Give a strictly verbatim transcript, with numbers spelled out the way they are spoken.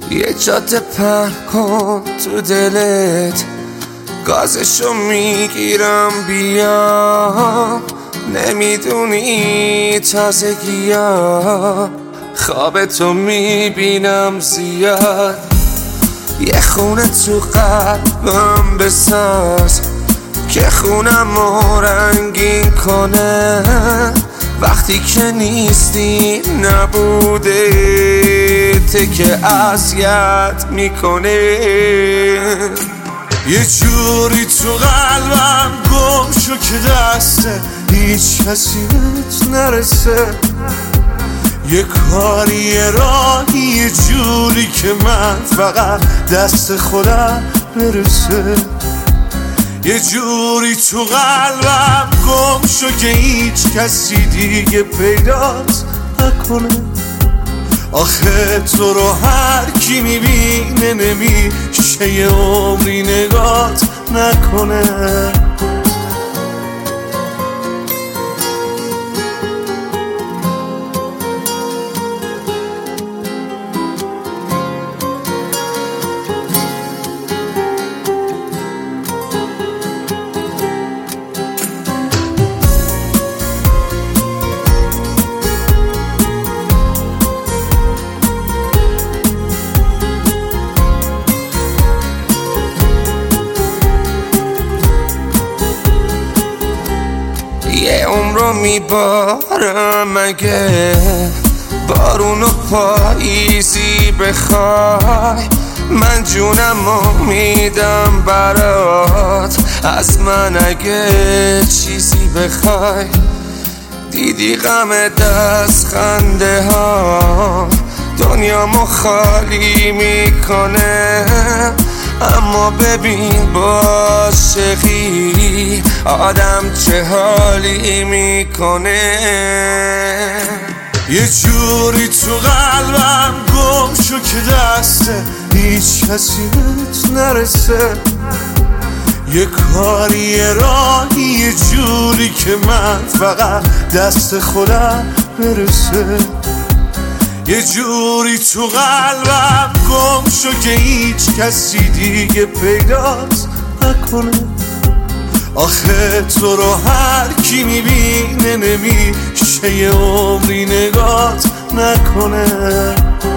یه جاده پر کن تو دلت، گازشو میگیرم بیام. نمیدونی تازگی‌ها خواب تو میبینم زیاد. یه خونه تو قلبم بساز که خونمو رنگین کنه. وقتی که نیستی نبوده ته که اذیت میکنه. یه جوری تو قلبم گم شو که دسته هیچ کسی بهت نرسه. یه کاری یه راهی یه جوری که من فقط دست خودم برسه. یه جوری تو قلبم گم شو که هیچ کسی دیگه پیدات نکنه. آخه تو رو هر کی میبینه نمیشه یه عمری نگات نکنه. یه عمرو میبارم مگه بارون و پاییزی بخوای. من جونمو میدم برات از من اگه چیزی بخوای. دیدی غم دست خنده ها دنیامو خالی میکنه. اما ببین با عاشقی آدم چه حالی میکنه. یه جوری تو قلبم گم شو که دسته هیچ کسی بهت نرسه. یه کاری یه راهی یه جوری که من فقط دست خودم برسه. یه جوری تو قلبم گم شو که هیچ کسی دیگه پیدات نکنه. آخه تو رو هر کی میبینه نمیشه یه عمری نگات نکنه.